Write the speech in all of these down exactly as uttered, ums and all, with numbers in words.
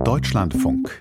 Deutschlandfunk.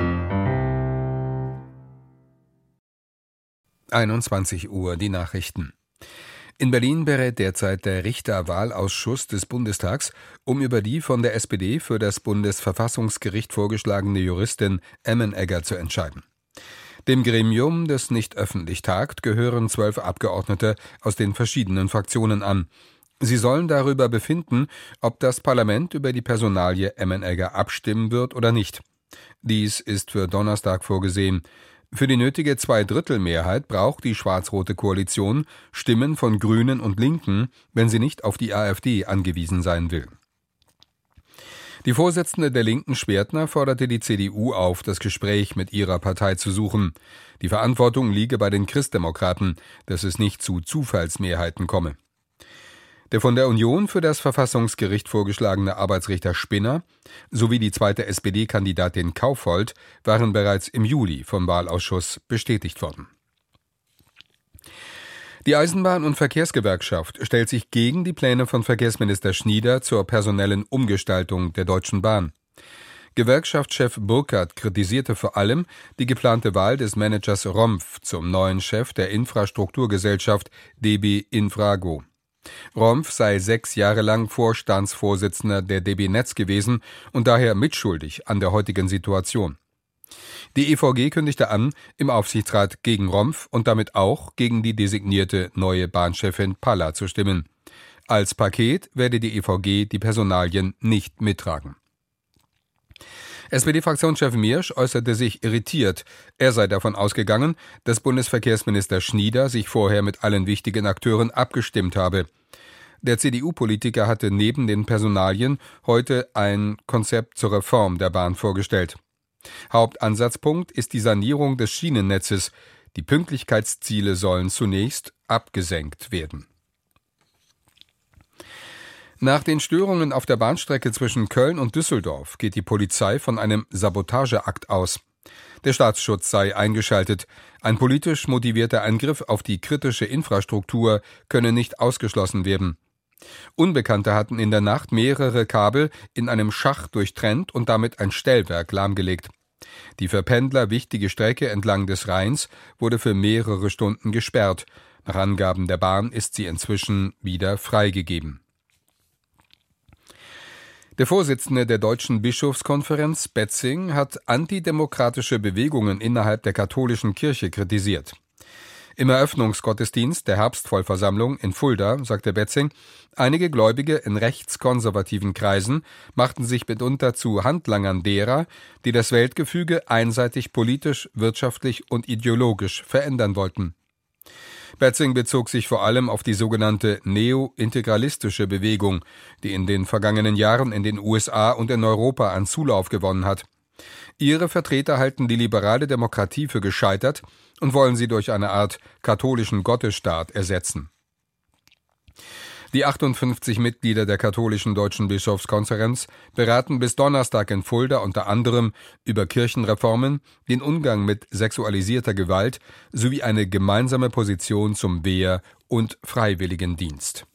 einundzwanzig Uhr, die Nachrichten. In Berlin berät derzeit der Richterwahlausschuss des Bundestags, um über die von der S P D für das Bundesverfassungsgericht vorgeschlagene Juristin Emmenegger zu entscheiden. Dem Gremium, das nicht öffentlich tagt, gehören zwölf Abgeordnete aus den verschiedenen Fraktionen an. Sie sollen darüber befinden, ob das Parlament über die Personalie Emmenegger abstimmen wird oder nicht. Dies ist für Donnerstag vorgesehen. Für die nötige Zweidrittelmehrheit braucht die schwarz-rote Koalition Stimmen von Grünen und Linken, wenn sie nicht auf die AfD angewiesen sein will. Die Vorsitzende der Linken, Schwertner, forderte die C D U auf, das Gespräch mit ihrer Partei zu suchen. Die Verantwortung liege bei den Christdemokraten, dass es nicht zu Zufallsmehrheiten komme. Der von der Union für das Verfassungsgericht vorgeschlagene Arbeitsrichter Spinner sowie die zweite S P D-Kandidatin Kaufhold waren bereits im Juli vom Wahlausschuss bestätigt worden. Die Eisenbahn- und Verkehrsgewerkschaft stellt sich gegen die Pläne von Verkehrsminister Schnieder zur personellen Umgestaltung der Deutschen Bahn. Gewerkschaftschef Burkhardt kritisierte vor allem die geplante Wahl des Managers Rompf zum neuen Chef der Infrastrukturgesellschaft D B Infrago. Rompf sei sechs Jahre lang Vorstandsvorsitzender der D B Netz gewesen und daher mitschuldig an der heutigen Situation. Die E V G kündigte an, im Aufsichtsrat gegen Rompf und damit auch gegen die designierte neue Bahnchefin Palla zu stimmen. Als Paket werde die E V G die Personalien nicht mittragen. S P D-Fraktionschef Miersch äußerte sich irritiert. Er sei davon ausgegangen, dass Bundesverkehrsminister Schnieder sich vorher mit allen wichtigen Akteuren abgestimmt habe. Der C D U-Politiker hatte neben den Personalien heute ein Konzept zur Reform der Bahn vorgestellt. Hauptansatzpunkt ist die Sanierung des Schienennetzes. Die Pünktlichkeitsziele sollen zunächst abgesenkt werden. Nach den Störungen auf der Bahnstrecke zwischen Köln und Düsseldorf geht die Polizei von einem Sabotageakt aus. Der Staatsschutz sei eingeschaltet. Ein politisch motivierter Angriff auf die kritische Infrastruktur könne nicht ausgeschlossen werden. Unbekannte hatten in der Nacht mehrere Kabel in einem Schacht durchtrennt und damit ein Stellwerk lahmgelegt. Die für Pendler wichtige Strecke entlang des Rheins wurde für mehrere Stunden gesperrt. Nach Angaben der Bahn ist sie inzwischen wieder freigegeben. Der Vorsitzende der Deutschen Bischofskonferenz, Betzing, hat antidemokratische Bewegungen innerhalb der katholischen Kirche kritisiert. Im Eröffnungsgottesdienst der Herbstvollversammlung in Fulda sagte Betzing, einige Gläubige in rechtskonservativen Kreisen machten sich mitunter zu Handlangern derer, die das Weltgefüge einseitig politisch, wirtschaftlich und ideologisch verändern wollten. Betzing bezog sich vor allem auf die sogenannte neo-integralistische Bewegung, die in den vergangenen Jahren in den U S A und in Europa an Zulauf gewonnen hat. Ihre Vertreter halten die liberale Demokratie für gescheitert und wollen sie durch eine Art katholischen Gottesstaat ersetzen. Die achtundfünfzig Mitglieder der katholischen Deutschen Bischofskonferenz beraten bis Donnerstag in Fulda unter anderem über Kirchenreformen, den Umgang mit sexualisierter Gewalt sowie eine gemeinsame Position zum Wehr- und Freiwilligendienst.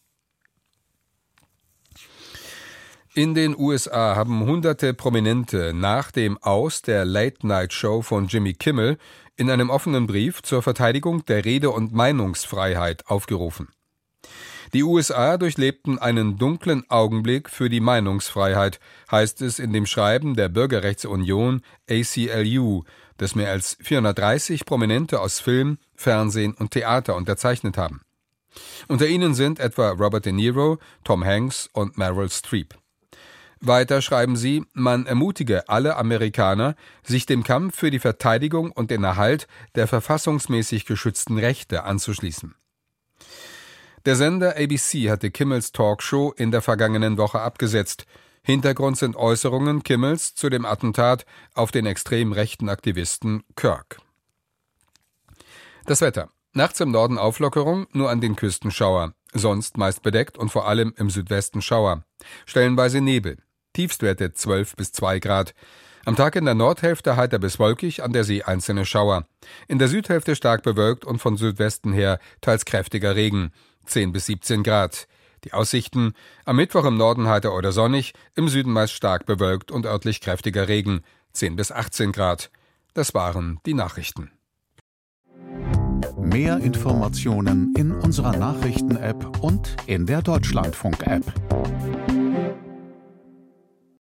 In den U S A haben hunderte Prominente nach dem Aus der Late-Night-Show von Jimmy Kimmel in einem offenen Brief zur Verteidigung der Rede- und Meinungsfreiheit aufgerufen. Die U S A durchlebten einen dunklen Augenblick für die Meinungsfreiheit, heißt es in dem Schreiben der Bürgerrechtsunion A C L U, das mehr als vierhundertdreißig Prominente aus Film, Fernsehen und Theater unterzeichnet haben. Unter ihnen sind etwa Robert De Niro, Tom Hanks und Meryl Streep. Weiter schreiben sie, man ermutige alle Amerikaner, sich dem Kampf für die Verteidigung und den Erhalt der verfassungsmäßig geschützten Rechte anzuschließen. Der Sender A B C hatte Kimmels Talkshow in der vergangenen Woche abgesetzt. Hintergrund sind Äußerungen Kimmels zu dem Attentat auf den extrem rechten Aktivisten Kirk. Das Wetter. Nachts im Norden Auflockerung, nur an den Küsten Schauer. Sonst meist bedeckt und vor allem im Südwesten Schauer. Stellenweise Nebel. Tiefstwerte zwölf bis zwei Grad. Am Tag in der Nordhälfte heiter bis wolkig, an der See einzelne Schauer. In der Südhälfte stark bewölkt und von Südwesten her teils kräftiger Regen. zehn bis siebzehn Grad. Die Aussichten: am Mittwoch im Norden heiter oder sonnig, im Süden meist stark bewölkt und örtlich kräftiger Regen. zehn bis achtzehn Grad. Das waren die Nachrichten. Mehr Informationen in unserer Nachrichten-App und in der Deutschlandfunk-App.